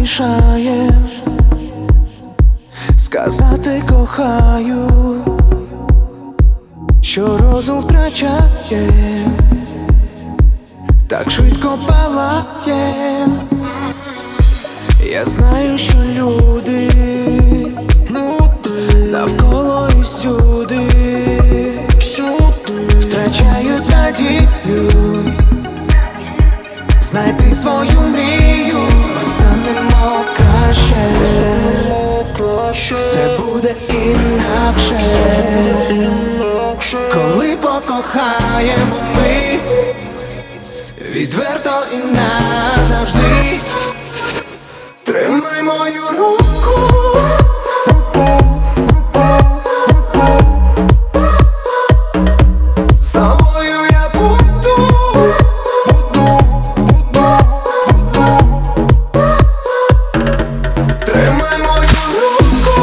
мішає сказати кохаю, що розум втрачає, так швидко палає. Я знаю, що люди навколо і всюди втрачають надію знайти свою мрію. Ми станемо краще, все буде інакше, коли покохаємо ми відверто і назавжди. Тримай мою руку, з тобою я буду. Тримай мою руку,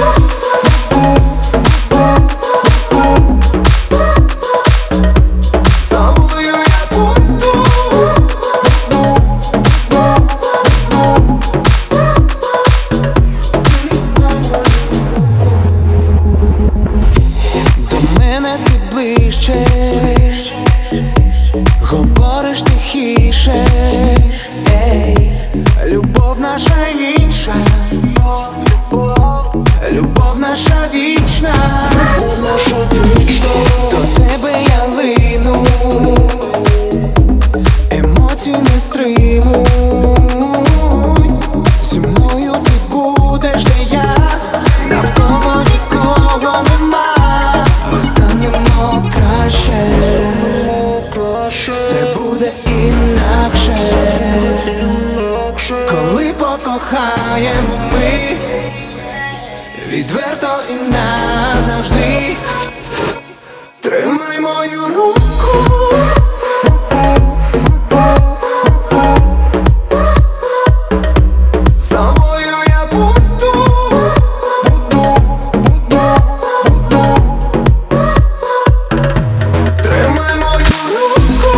з тобою я буду. До мене ти ближче, говориш тихіше, любов наша інша, любов наша вічна. До тебе я лину, емоції не стримуй. Зі мною ти будеш, де я, навколо нікого нема. Ми станемо краще, все буде інакше, коли покохаємо ми відверто і назавжди. Тримай мою руку, з тобою я буду. Тримай мою руку,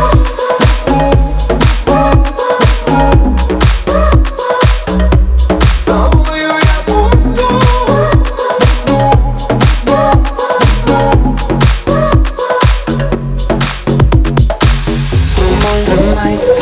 з тобою я буду. Тримай,